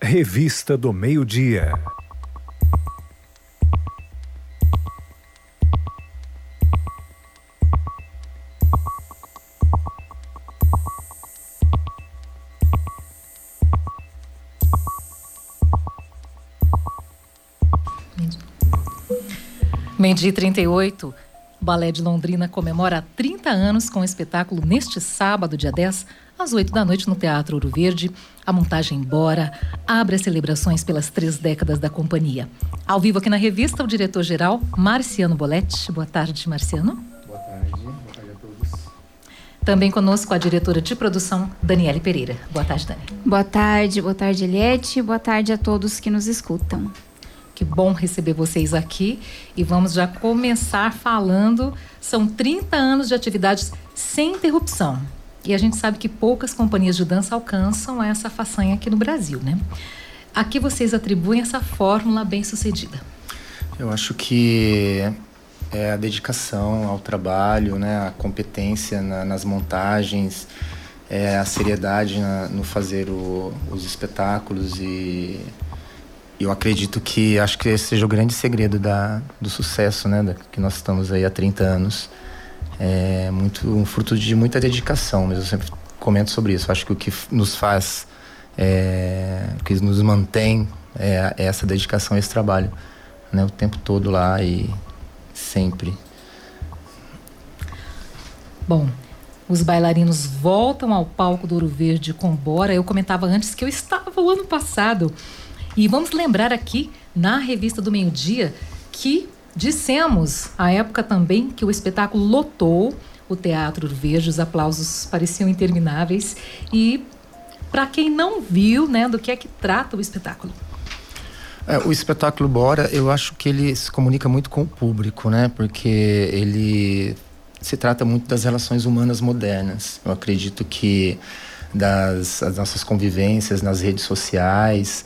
Revista do Meio-Dia. Meio-dia 38, o Balé de Londrina comemora 30 anos com o espetáculo neste sábado, dia 10, às 8 da noite, no Teatro Ouro Verde. A montagem Bora abre as celebrações pelas 3 décadas da companhia. Ao vivo aqui na revista, o diretor-geral, Marciano Boletti. Boa tarde, Marciano. Boa tarde a todos. Também conosco a diretora de produção, Daniele Pereira. Boa tarde, Dani. Boa tarde, Eliette. Boa tarde a todos que nos escutam. Que bom receber vocês aqui e vamos já começar falando. São 30 anos de atividades sem interrupção. E a gente sabe que poucas companhias de dança alcançam essa façanha aqui no Brasil, né? A que vocês atribuem essa fórmula bem-sucedida? Eu acho que é a dedicação ao trabalho, né? A competência nas montagens, a seriedade no fazer os espetáculos e eu acredito que, acho que esse seja o grande segredo do sucesso, né? Que nós estamos aí há 30 anos. É um fruto de muita dedicação, mas eu sempre comento sobre isso. Acho que o que nos faz, o que nos mantém é essa dedicação a esse trabalho, né? O tempo todo lá e sempre. Bom, os bailarinos voltam ao palco do Ouro Verde com Bora. Eu comentava antes que eu estava o ano passado. E vamos lembrar aqui, na Revista do Meio-Dia, que dissemos, à época também, que o espetáculo lotou o Teatro Ouro Verde, os aplausos pareciam intermináveis. E, para quem não viu, né, do que é que trata o espetáculo? O espetáculo Bora, eu acho que ele se comunica muito com o público, né? Porque ele se trata muito das relações humanas modernas. Eu acredito que das nossas convivências nas redes sociais,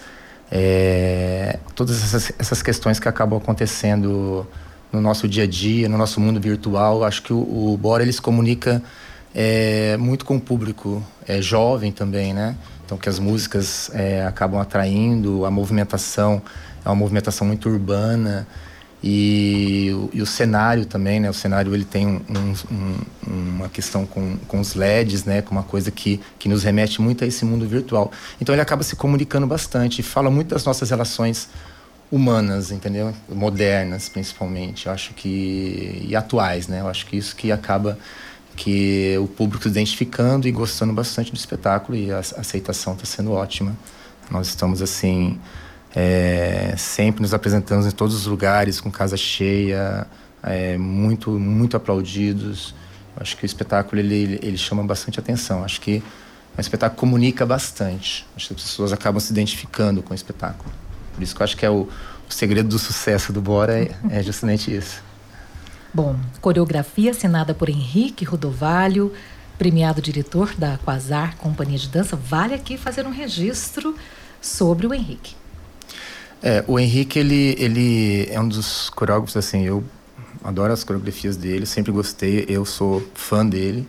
todas essas questões que acabam acontecendo no nosso dia a dia, no nosso mundo virtual. Acho que o Bora ele se comunica muito com o público jovem também, né? Então que as músicas acabam atraindo, a movimentação é uma movimentação muito urbana e o cenário também, né? O cenário ele tem uma questão com os LEDs, né? Com uma coisa que nos remete muito a esse mundo virtual. Então ele acaba se comunicando bastante, fala muito das nossas relações humanas, entendeu? Modernas, principalmente. Eu acho que e atuais, né? Eu acho que isso que acaba que o público se identificando e gostando bastante do espetáculo e a aceitação está sendo ótima. Nós estamos assim sempre nos apresentamos em todos os lugares com casa cheia, muito muito aplaudidos. Acho que o espetáculo ele chama bastante atenção. Acho que o espetáculo comunica bastante. Acho que as pessoas acabam se identificando com o espetáculo. Por isso que eu acho que o segredo do sucesso do Bora é justamente isso. Bom, coreografia assinada por Henrique Rodovalho, premiado diretor da Quasar Companhia de Dança. Vale aqui fazer um registro sobre o Henrique. O Henrique, ele é um dos coreógrafos, assim, eu adoro as coreografias dele, sempre gostei, eu sou fã dele.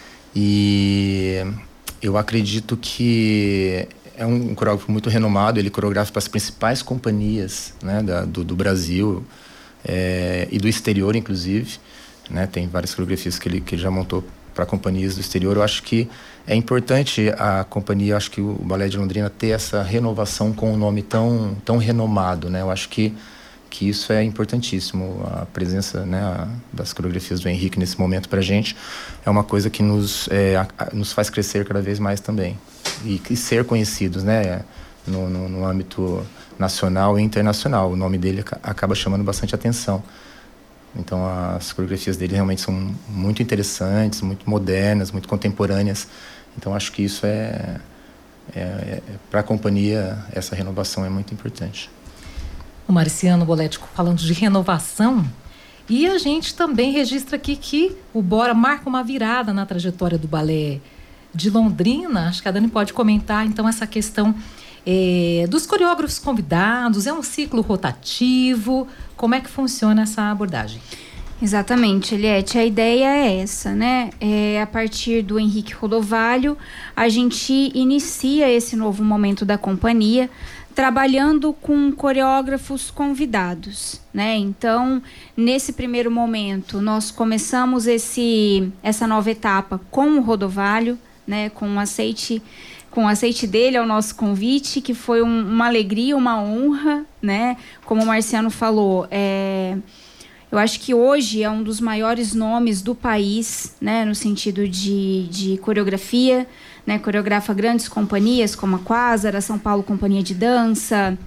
E eu acredito que é um coreógrafo muito renomado, ele coreografa para as principais companhias, né, do Brasil e do exterior, inclusive. Né, tem várias coreografias que ele já montou para companhias do exterior. Eu acho que é importante a companhia, acho que o Balé de Londrina ter essa renovação com um nome tão renomado, né? Eu acho que isso é importantíssimo. A presença, né, das coreografias do Henrique nesse momento para a gente é uma coisa que nos faz crescer cada vez mais também. E ser conhecidos, né, no âmbito nacional e internacional. O nome dele acaba chamando bastante atenção. Então as coreografias dele realmente são muito interessantes, muito modernas, muito contemporâneas. Então acho que isso para a companhia, essa renovação é muito importante. O Marciano Boletti falando de renovação, e a gente também registra aqui que o Bora marca uma virada na trajetória do Balé de Londrina. Acho que a Dani pode comentar então essa questão dos coreógrafos convidados. É um ciclo rotativo? Como é que funciona essa abordagem? Exatamente, Eliette, a ideia é essa, né? A partir do Henrique Rodovalho, a gente inicia esse novo momento da companhia, trabalhando com coreógrafos convidados, né? Então, nesse primeiro momento, nós começamos essa nova etapa com o Rodovalho, né? Com o aceite dele ao nosso convite, que foi uma alegria, uma honra, né? Como o Marciano falou, eu acho que hoje é um dos maiores nomes do país, né, no sentido de coreografia, né, coreografa grandes companhias como a Quasar, a São Paulo Companhia de Dança,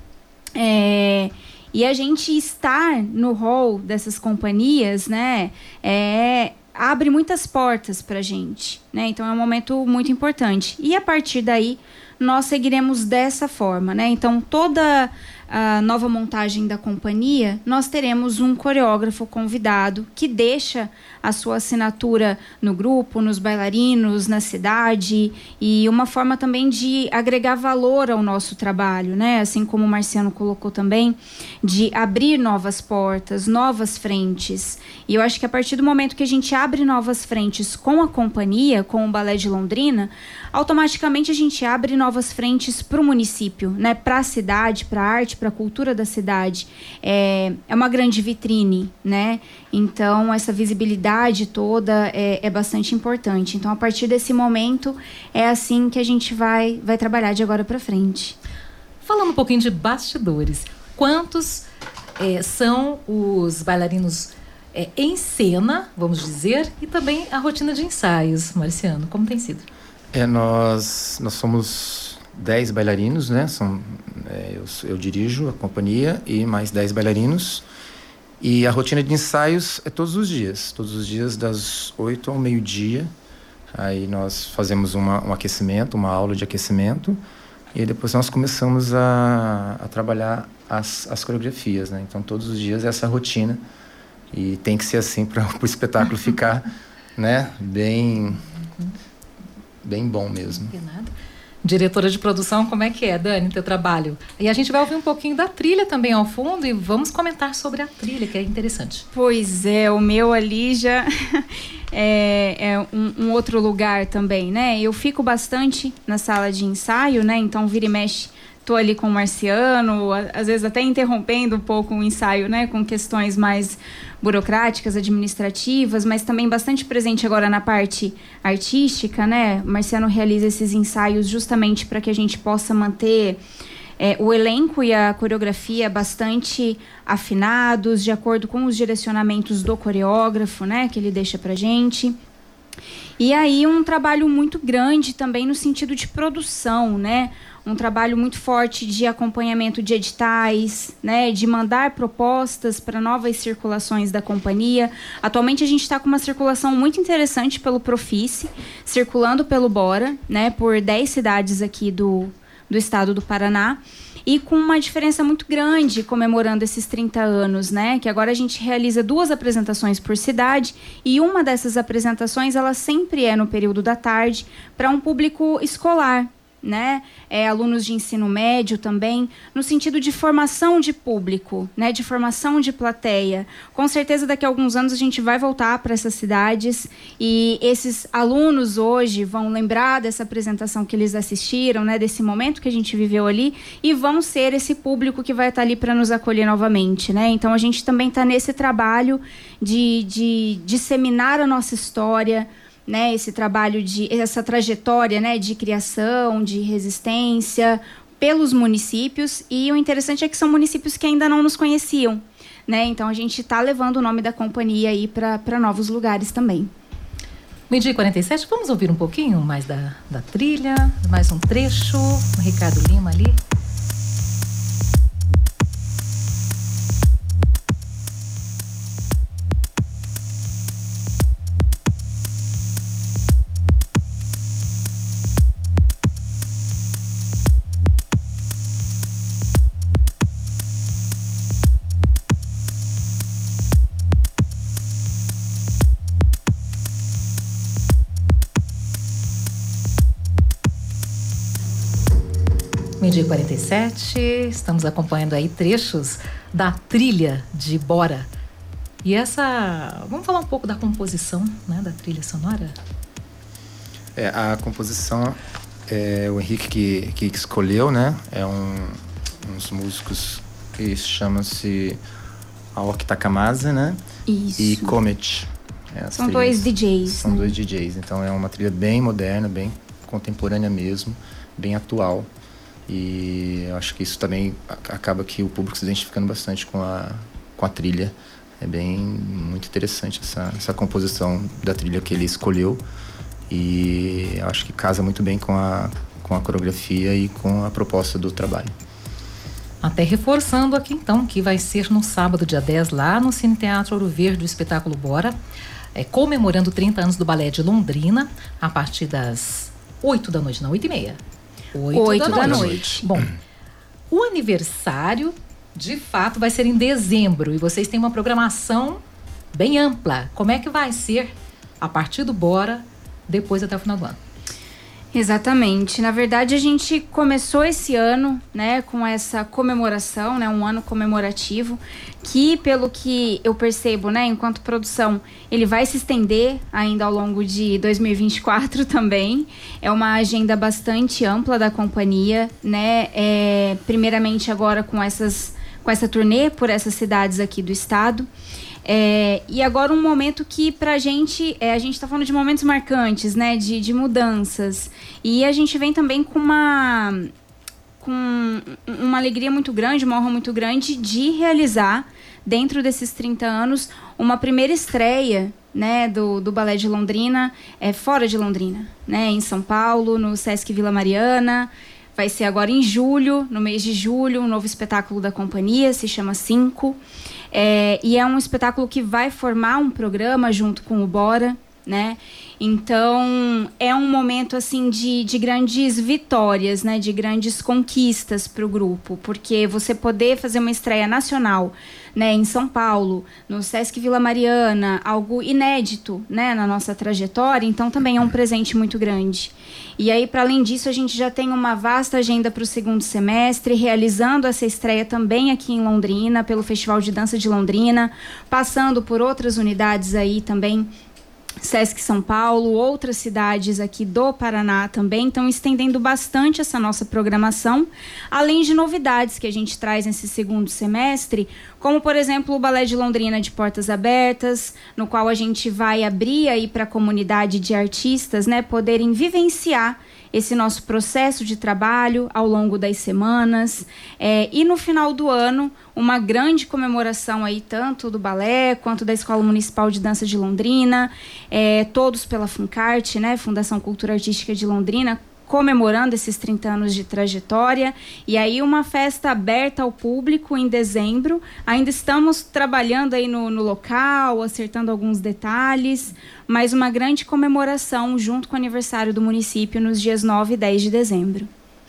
e a gente estar no hall dessas companhias, né, abre muitas portas para a gente, né, então é um momento muito importante. E a partir daí, nós seguiremos dessa forma, né, então toda a nova montagem da companhia, nós teremos um coreógrafo convidado que deixa a sua assinatura no grupo, nos bailarinos, na cidade, e uma forma também de agregar valor ao nosso trabalho, né? Assim como o Marciano colocou também, de abrir novas portas, novas frentes. E eu acho que a partir do momento que a gente abre novas frentes com a companhia, com o Balé de Londrina, automaticamente a gente abre novas frentes para o município, né? Para a cidade, para a arte, para a cultura da cidade. É uma grande vitrine, né? Então, essa visibilidade toda é bastante importante. Então, a partir desse momento, é assim que a gente vai trabalhar de agora para frente. Falando um pouquinho de bastidores, quantos são os bailarinos em cena, vamos dizer, e também a rotina de ensaios, Marciano, como tem sido? Nós somos 10 bailarinos, né? Eu dirijo a companhia e mais 10 bailarinos. E a rotina de ensaios é todos os dias das 8 ao meio-dia. Aí nós fazemos um aquecimento, uma aula de aquecimento, e depois nós começamos a trabalhar as coreografias, né? Então todos os dias essa rotina, e tem que ser assim para o espetáculo ficar, né, bem bom mesmo. Diretora de produção, como é que é, Dani, teu trabalho? E a gente vai ouvir um pouquinho da trilha também ao fundo e vamos comentar sobre a trilha, que é interessante. Pois é, o meu ali já é um outro lugar também, né? Eu fico bastante na sala de ensaio, né? Então, vira e mexe, tô ali com o Marciano, às vezes até interrompendo um pouco o ensaio, né? Com questões mais burocráticas, administrativas, mas também bastante presente agora na parte artística, né? O Marciano realiza esses ensaios justamente para que a gente possa manter o elenco e a coreografia bastante afinados, de acordo com os direcionamentos do coreógrafo, né? Que ele deixa pra gente. E aí um trabalho muito grande também no sentido de produção, né? Um trabalho muito forte de acompanhamento de editais, né? De mandar propostas para novas circulações da companhia. Atualmente a gente está com uma circulação muito interessante pelo Profice, circulando pelo Bora, né? Por 10 cidades aqui do estado do Paraná. E com uma diferença muito grande, comemorando esses 30 anos, né? Que agora a gente realiza 2 apresentações por cidade, e uma dessas apresentações, ela sempre é no período da tarde, para um público escolar, né? Alunos de ensino médio também, no sentido de formação de público, né? De formação de plateia. Com certeza daqui a alguns anos a gente vai voltar para essas cidades, e esses alunos hoje vão lembrar dessa apresentação que eles assistiram, né? Desse momento que a gente viveu ali, e vão ser esse público que vai estar ali para nos acolher novamente, né? Então a gente também está nesse trabalho de disseminar a nossa história, né, esse trabalho essa trajetória, né, de criação, de resistência pelos municípios, e o interessante é que são municípios que ainda não nos conheciam, né, então a gente está levando o nome da companhia aí para novos lugares também. 12h47, vamos ouvir um pouquinho mais da trilha, mais um trecho, o Ricardo Lima ali. Meio-dia 47, estamos acompanhando aí trechos da trilha de Bora, E vamos falar um pouco da composição, né, da trilha sonora? A composição o Henrique que escolheu, né? É uns músicos que chamam-se Aoki Takamasa, né? Isso. E Comet. São dois DJs. São dois DJs. Então é uma trilha bem moderna, bem contemporânea mesmo, bem atual. E eu acho que isso também acaba que o público se identificando bastante com a trilha. É muito interessante essa composição da trilha que ele escolheu. E eu acho que casa muito bem com a coreografia e com a proposta do trabalho. Até reforçando aqui então, que vai ser no sábado, dia 10, lá no Cine Teatro Ouro Verde, o espetáculo Bora, comemorando 30 anos do Balé de Londrina, a partir das 8 da noite, não, 8h30. 8 da noite. Bom, o aniversário, de fato, vai ser em dezembro, e vocês têm uma programação bem ampla. Como é que vai ser a partir do Bora, depois até o final do ano? Exatamente. Na verdade, a gente começou esse ano, né, com essa comemoração, né, um ano comemorativo, que, pelo que eu percebo, né, enquanto produção, ele vai se estender ainda ao longo de 2024 também. É uma agenda bastante ampla da companhia, né, primeiramente agora com essa turnê por essas cidades aqui do estado. E agora um momento que pra gente, a gente tá falando de momentos marcantes, né, de mudanças, e a gente vem também com uma alegria muito grande, uma honra muito grande de realizar, dentro desses 30 anos, uma primeira estreia, né, do Balé de Londrina, fora de Londrina, né, em São Paulo, no Sesc Vila Mariana. Vai ser agora em julho, no mês de julho, um novo espetáculo da companhia, se chama 5. E é um espetáculo que vai formar um programa junto com o Bora, né? Então, é um momento, assim, de grandes vitórias, né? De grandes conquistas para o grupo, porque você poder fazer uma estreia nacional, né, em São Paulo, no Sesc Vila Mariana, algo inédito, né, na nossa trajetória, então também é um presente muito grande. E aí, para além disso, a gente já tem uma vasta agenda para o segundo semestre, realizando essa estreia também aqui em Londrina, pelo Festival de Dança de Londrina, passando por outras unidades aí também, Sesc São Paulo, outras cidades aqui do Paraná também, estão estendendo bastante essa nossa programação, além de novidades que a gente traz nesse segundo semestre, como, por exemplo, o Balé de Londrina de Portas Abertas, no qual a gente vai abrir aí para a comunidade de artistas, né, poderem vivenciar esse nosso processo de trabalho ao longo das semanas, e no final do ano, uma grande comemoração aí, tanto do balé quanto da Escola Municipal de Dança de Londrina, todos pela Funcarte, né, Fundação Cultura Artística de Londrina, comemorando esses 30 anos de trajetória, e aí uma festa aberta ao público em dezembro. Ainda estamos trabalhando aí no local, acertando alguns detalhes, mas uma grande comemoração junto com o aniversário do município nos dias 9 e 10 de dezembro.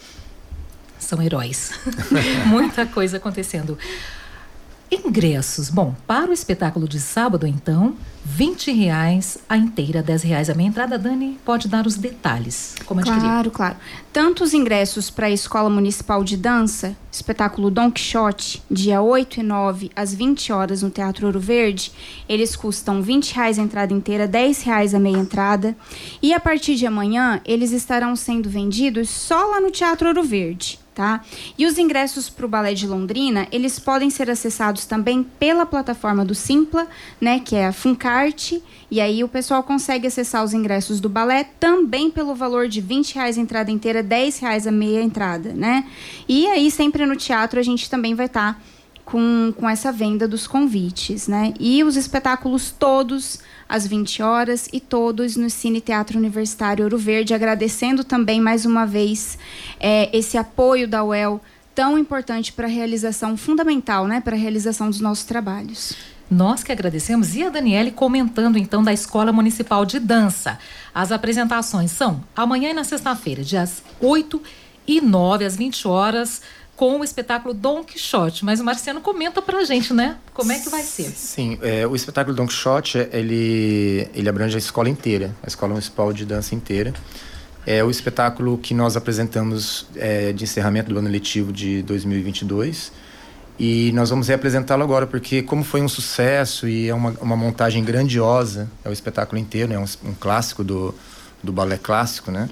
São heróis. Muita coisa acontecendo. Ingressos. Bom, para o espetáculo de sábado, então, R$20 a inteira, R$10 a meia entrada. Dani, pode dar os detalhes, como adquirir? Claro. Tanto os ingressos para a Escola Municipal de Dança, espetáculo Don Quixote, dia 8 e 9, às 20 horas no Teatro Ouro Verde, eles custam R$20 a entrada inteira, R$10 a meia entrada. E a partir de amanhã, eles estarão sendo vendidos só lá no Teatro Ouro Verde. Tá? E os ingressos para o Balé de Londrina, eles podem ser acessados também pela plataforma do Simpla, né, que é a Funcarte, e aí o pessoal consegue acessar os ingressos do balé também pelo valor de R$20 a entrada inteira, R$10 a meia entrada, né? E aí sempre no teatro a gente também vai estar com essa venda dos convites, né? E os espetáculos todos às 20 horas e todos no Cine Teatro Universitário Ouro Verde, agradecendo também mais uma vez esse apoio da UEL tão importante para a realização, fundamental, né, para a realização dos nossos trabalhos. Nós que agradecemos, e a Daniele comentando então da Escola Municipal de Dança. As apresentações são amanhã e na sexta-feira, dias 8 e 9 às 20 horas, com o espetáculo Don Quixote. Mas o Marciano comenta pra gente, né? Como é que vai ser? Sim, o espetáculo Don Quixote, ele abrange a escola inteira, a Escola Municipal de Dança inteira. É o espetáculo que nós apresentamos de encerramento do ano letivo de 2022. E nós vamos reapresentá-lo agora, porque como foi um sucesso e é uma montagem grandiosa, é o espetáculo inteiro, né? Um clássico do balé clássico, né?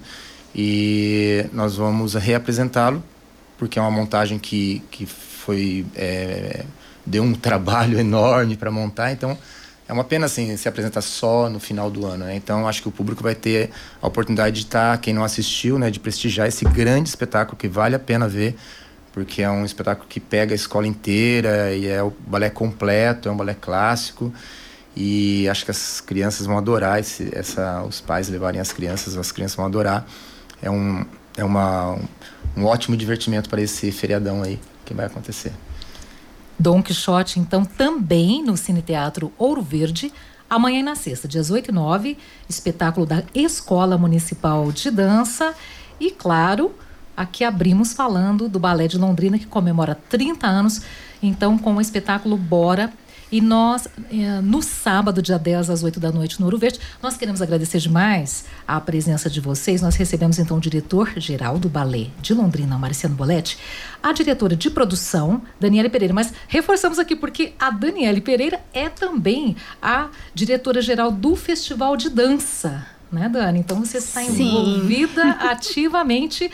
E nós vamos reapresentá-lo, porque é uma montagem que foi... deu um trabalho enorme para montar, então é uma pena assim, se apresentar só no final do ano, né? Então acho que o público vai ter a oportunidade de estar, quem não assistiu, né, de prestigiar esse grande espetáculo que vale a pena ver, porque é um espetáculo que pega a escola inteira e é o balé completo, é um balé clássico, e acho que as crianças vão adorar os pais levarem as crianças vão adorar. É um ótimo divertimento para esse feriadão aí que vai acontecer. Dom Quixote, então, também no Cine Teatro Ouro Verde, amanhã e na sexta, dias 8 e 9, espetáculo da Escola Municipal de Dança. E, claro, aqui abrimos falando do Balé de Londrina, que comemora 30 anos, então, com o espetáculo Bora. E nós, no sábado, dia 10, às 8 da noite, no Ouro Verde, nós queremos agradecer demais a presença de vocês. Nós recebemos, então, o diretor-geral do Balé de Londrina, Marciano Boletti, a diretora de produção, Daniele Pereira. Mas reforçamos aqui porque a Daniele Pereira é também a diretora-geral do Festival de Dança, né, Dani? Então, você está envolvida ativamente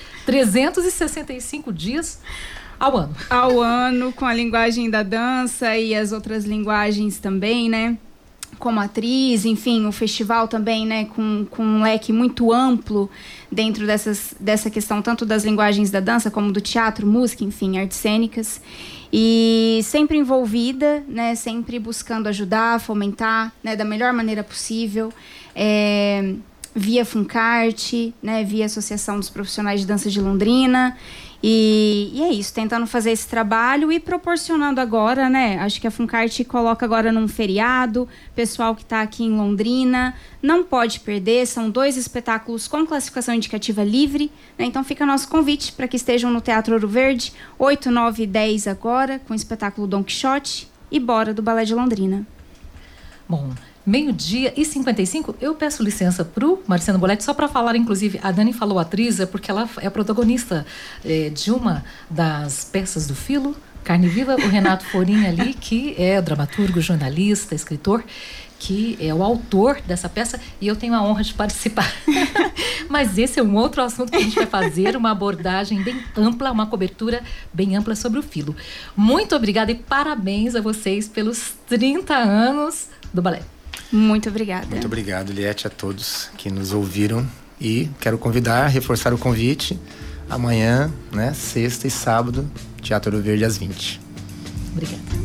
365 dias... Ao ano, com a linguagem da dança e as outras linguagens também, né? Como atriz, enfim, o festival também, né? Com um leque muito amplo dentro dessa questão, tanto das linguagens da dança, como do teatro, música, enfim, artes cênicas. E sempre envolvida, né? Sempre buscando ajudar, fomentar, né? Da melhor maneira possível. Via Funcarte, né? Via Associação dos Profissionais de Dança de Londrina. E é isso, tentando fazer esse trabalho e proporcionando agora, né? Acho que a Funcarte coloca agora num feriado, pessoal que está aqui em Londrina não pode perder, são 2 espetáculos com classificação indicativa livre, né? Então fica nosso convite para que estejam no Teatro Ouro Verde, 8, 9 e 10 agora, com o espetáculo Dom Quixote e Bora, do Balé de Londrina. Bom, 12h55, eu peço licença para o Marciano Boletti, só para falar, inclusive, a Dani falou atriz, porque ela é a protagonista de uma das peças do Filo, Carne Viva, o Renato Forinha ali, que é dramaturgo, jornalista, escritor, que é o autor dessa peça, e eu tenho a honra de participar. Mas esse é um outro assunto que a gente vai fazer, uma abordagem bem ampla, uma cobertura bem ampla sobre o Filo. Muito obrigada e parabéns a vocês pelos 30 anos do balé. Muito obrigada. Muito obrigado, Liette, a todos que nos ouviram. E quero reforçar o convite. Amanhã, né, sexta e sábado, Teatro Ouro Verde às 20. Obrigada.